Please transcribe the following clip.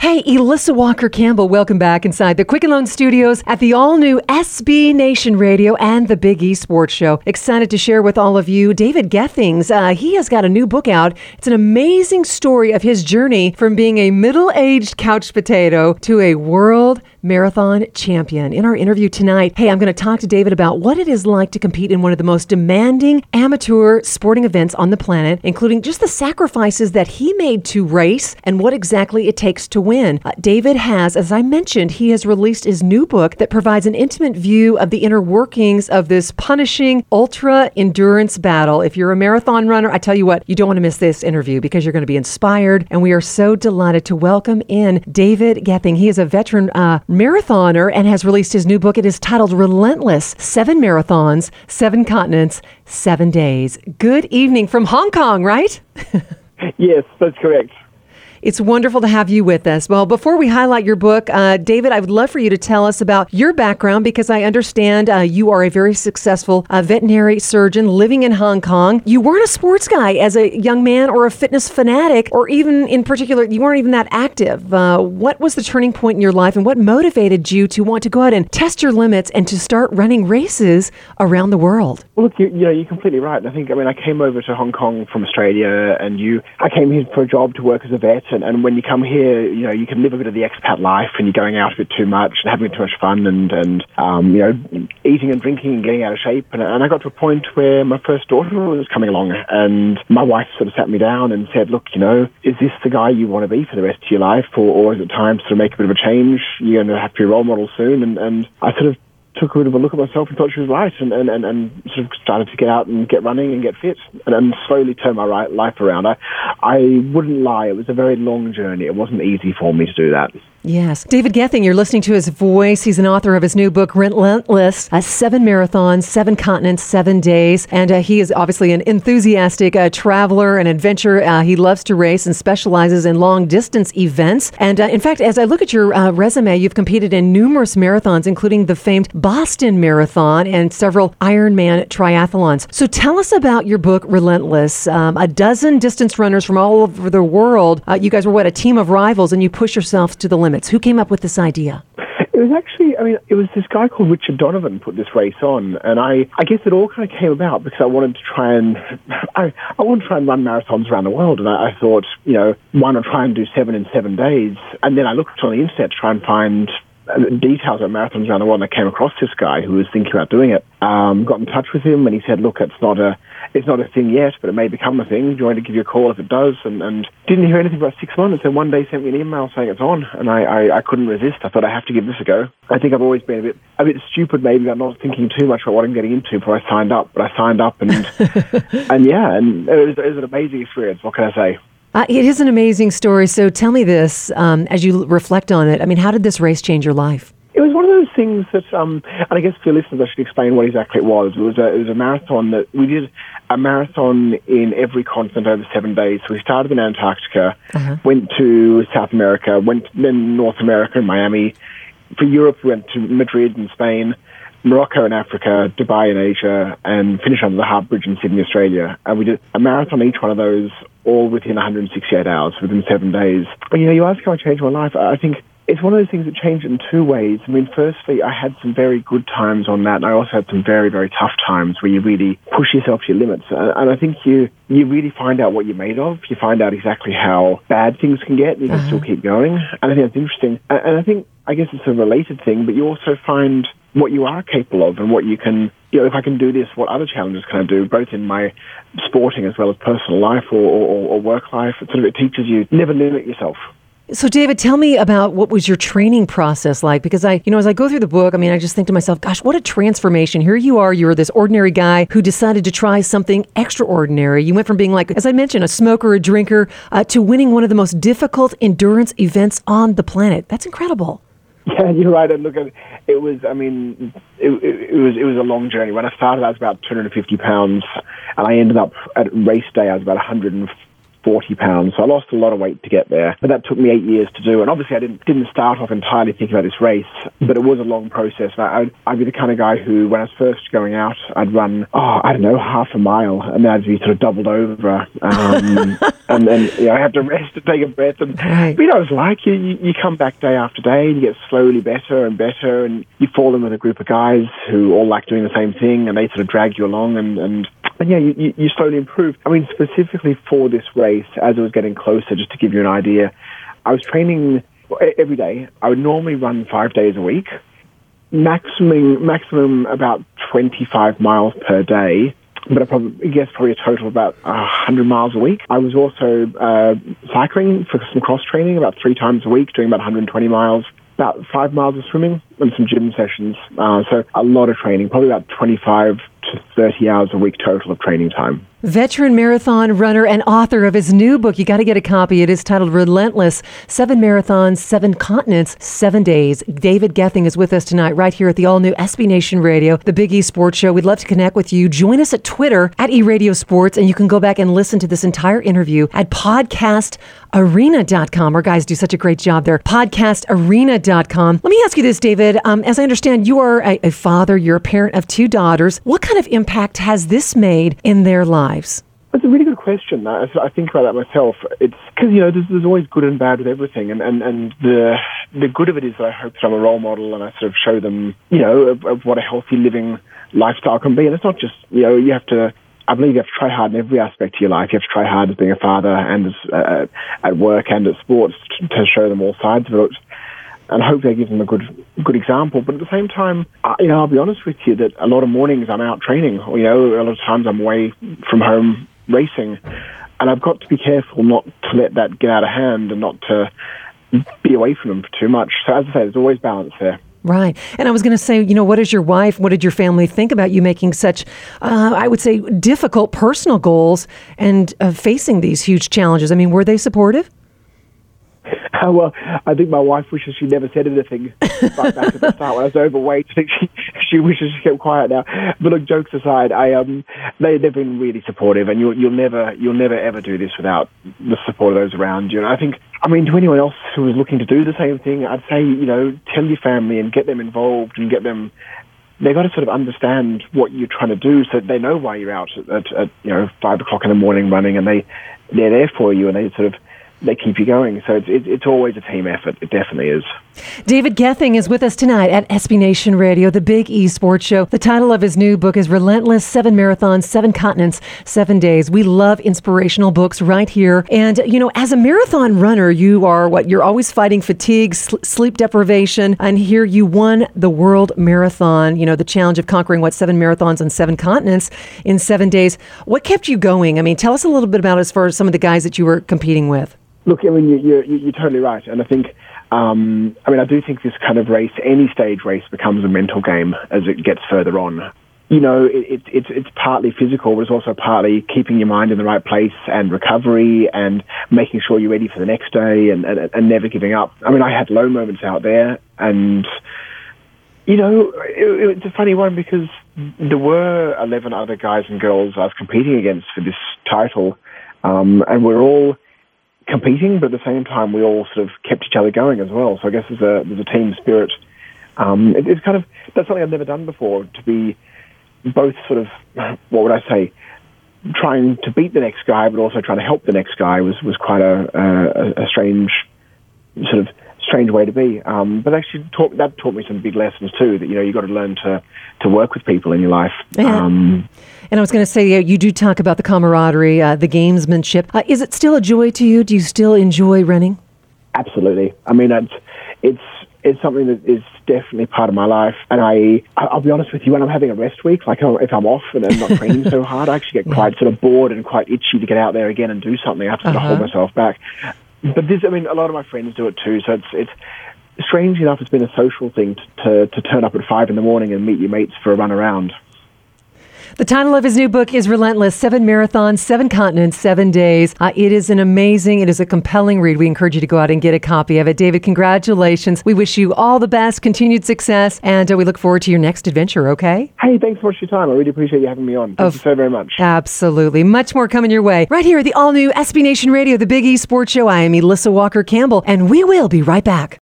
Hey, Elissa Walker-Campbell, welcome back inside the Quicken Loan Studios at the all-new SB Nation Radio and the Big E Sports Show. Excited to share with all of you David Gethings. He has got a new book out. It's an amazing story of his journey from being a middle-aged couch potato to a world marathon champion. In our interview tonight, hey, I'm going to talk to David about what it is like to compete in one of the most demanding amateur sporting events on the planet, including just the sacrifices that he made to race and what exactly it takes to win. David has, as I mentioned, he has released his new book that provides an intimate view of the inner workings of this punishing ultra endurance battle. If you're a marathon runner, I tell you what, you don't want to miss this interview because you're going to be inspired. And we are so delighted to welcome in David Gething. He is a veteran marathoner and has released his new book. It is titled Relentless: 7 Marathons, 7 Continents, 7 Days. Good evening from Hong Kong, right? Yes, that's correct. It's wonderful to have you with us. Well, before we highlight your book, David, I would love for you to tell us about your background because I understand you are a very successful veterinary surgeon living in Hong Kong. You weren't a sports guy as a young man or a fitness fanatic, or even in particular, you weren't even that active. What was the turning point in your life and what motivated you to want to go out and test your limits and to start running races around the world? Well, look, you're completely right. I think, I came over to Hong Kong from Australia and I came here for a job to work as a vet. And when you come here, you can live a bit of the expat life and you're going out a bit too much and having too much fun and eating and drinking and getting out of shape. And I got to a point where my first daughter was coming along and my wife sort of sat me down and said, look, is this the guy you want to be for the rest of your life or is it time to sort of make a bit of a change? You're going to have to be a role model soon. And I sort of took a bit of a look at myself and thought she was right and sort of started to get out and get running and get fit and slowly turn my life around. I wouldn't lie, it was a very long journey. It wasn't easy for me to do that. Yes. David Gething, you're listening to his voice. He's an author of his new book, Relentless: 7 Marathons, 7 Continents, 7 Days. And he is obviously an enthusiastic traveler and adventurer. He loves to race and specializes in long-distance events. And in fact, as I look at your resume, you've competed in numerous marathons, including the famed Boston Marathon and several Ironman triathlons. So tell us about your book, Relentless. A dozen distance runners from all over the world. You guys were, a team of rivals, and you push yourselves to the limits. Who came up with this idea? It was actually, it was this guy called Richard Donovan put this race on, and I guess it all kind of came about because I wanted to try and run marathons around the world, and I thought, why not try and do 7 in 7 days? And then I looked on the internet to try and find details of marathons around the world, and I came across this guy who was thinking about doing it. Got in touch with him, and he said, look, it's not a thing yet, but it may become a thing. Do you want to give you a call if it does? And didn't hear anything for about 6 months, and one day sent me an email saying it's on, and I couldn't resist. I thought I have to give this a go. I think I've always been a bit stupid maybe about not thinking too much about what I'm getting into before I signed up, but I signed up and and it was an amazing experience. What can I say? It is an amazing story. So tell me this, as you reflect on it, how did this race change your life? It was one of those things that, and I guess for your listeners, I should explain what exactly it was. It was a marathon that we did a marathon in every continent over 7 days. So we started in Antarctica, went to South America, then North America and Miami. For Europe, we went to Madrid in Spain, Morocco in Africa, Dubai in Asia, and finished under the Harbour Bridge in Sydney, Australia. And we did a marathon each one of those, all within 168 hours, within 7 days. And, you ask how I changed my life. I think it's one of those things that changed in 2 ways. Firstly, I had some very good times on that, and I also had some very, very tough times where you really push yourself to your limits. And I think you really find out what you're made of. You find out exactly how bad things can get, and you can still keep going. And I think that's interesting. And I guess it's a related thing, but you also find what you are capable of and what you can, if I can do this, what other challenges can I do, both in my sporting as well as personal life or work life. It teaches you never limit yourself. So, David, tell me about what was your training process like? Because as I go through the book, I just think to myself, gosh, what a transformation. Here you are, you're this ordinary guy who decided to try something extraordinary. You went from being as I mentioned, a smoker, a drinker, to winning one of the most difficult endurance events on the planet. That's incredible. Yeah, you're right. And look, it was, it was a long journey. When I started, I was about 250 pounds, and I ended up at race day, I was about 140 40 pounds. So I lost a lot of weight to get there, but that took me 8 years to do. And obviously I didn't start off entirely thinking about this race, but it was a long process. I'd be the kind of guy who, when I was first going out, I'd run, half a mile, and then I'd be sort of doubled over. And then, I have to rest and take a breath. And, right. It's like you come back day after day and you get slowly better and better, and you fall in with a group of guys who all like doing the same thing, and they sort of drag you along, and you slowly improve. I mean, specifically for this race, as it was getting closer, just to give you an idea, I was training every day. I would normally run 5 days a week, maximum about 25 miles per day, but probably a total of about 100 miles a week. I was also cycling for some cross training about 3 times a week, doing about 120 miles, about 5 miles of swimming, and some gym sessions. So a lot of training, probably about 25 to 30 hours a week total of training time. Veteran marathon runner and author of his new book. You got to get a copy. It is titled Relentless, 7 Marathons, 7 Continents, 7 Days. David Gething is with us tonight right here at the all-new SB Nation Radio, the Big E Sports Show. We'd love to connect with you. Join us at Twitter at eRadio Sports, and you can go back and listen to this entire interview at podcastarena.com. Our guys do such a great job there. Podcastarena.com. Let me ask you this, David. As I understand, you are a father. You're a parent of 2 daughters. What kind of impact has this made in their lives? That's a really good question. I think about that myself. It's because, there's always good and bad with everything. And the good of it is that I hope that I'm a role model and I sort of show them, of what a healthy living lifestyle can be. And it's not just, I believe you have to try hard in every aspect of your life. You have to try hard as being a father and as, at work and at sports to show them all sides of it. And hopefully I give them a good example. But at the same time, I'll be honest with you that a lot of mornings I'm out training. A lot of times I'm away from home racing. And I've got to be careful not to let that get out of hand and not to be away from them for too much. So as I say, there's always balance there. Right. And I was going to say, what did your wife, what did your family think about you making such, I would say, difficult personal goals and facing these huge challenges? I mean, were they supportive? Well, I think my wife wishes she never said anything right back at the start when I was overweight. I think she wishes she kept quiet now. But look, jokes aside, they've been really supportive, and you'll never ever do this without the support of those around you. And I think, to anyone else who is looking to do the same thing, I'd say, tell your family and get them involved and get them. They've got to sort of understand what you're trying to do, so that they know why you're out at 5 o'clock in the morning running, and they're there for you, and they keep you going. So it's always a team effort. It definitely is. David Gething is with us tonight at SB Nation Radio, the Big E Sports Show. The title of his new book is Relentless, 7 Marathons, 7 Continents, 7 Days. We love inspirational books right here. And, as a marathon runner, you're always fighting fatigue, sleep deprivation. And here you won the world marathon, the challenge of conquering 7 marathons on 7 continents in 7 days. What kept you going? I mean, tell us a little bit about as far as some of the guys that you were competing with. Look, you're totally right. And I think, I do think this kind of race, any stage race, becomes a mental game as it gets further on. It's partly physical, but it's also partly keeping your mind in the right place and recovery and making sure you're ready for the next day and never giving up. I had low moments out there, and, it's a funny one because there were 11 other guys and girls I was competing against for this title, and we're all competing, but at the same time, we all sort of kept each other going as well. So I guess there's a team spirit. It's kind of, that's something I've never done before, to be both sort of, what would I say, trying to beat the next guy, but also trying to help the next guy was quite a strange way to be. But actually, that taught me some big lessons too. That you got to learn to work with people in your life. Yeah. And I was going to say, you do talk about the camaraderie, the gamesmanship. Is it still a joy to you? Do you still enjoy running? Absolutely. It's something that is definitely part of my life. And I'll be honest with you, when I'm having a rest week, like if I'm off and I'm not training so hard, I actually get quite sort of bored and quite itchy to get out there again and do something. I have to sort of hold myself back. But a lot of my friends do it too. So it's strange enough, it's been a social thing to turn up at 5 a.m. and meet your mates for a run around. The title of his new book is Relentless: 7 Marathons, 7 Continents, 7 Days. It is it is a compelling read. We encourage you to go out and get a copy of it. David, congratulations. We wish you all the best, continued success, and we look forward to your next adventure, okay? Hey, thanks so much for your time. I really appreciate you having me on. Thank you so very much. Absolutely. Much more coming your way. Right here at the all-new SB Nation Radio, the Big E Sports Show. I am Elissa Walker-Campbell, and we will be right back.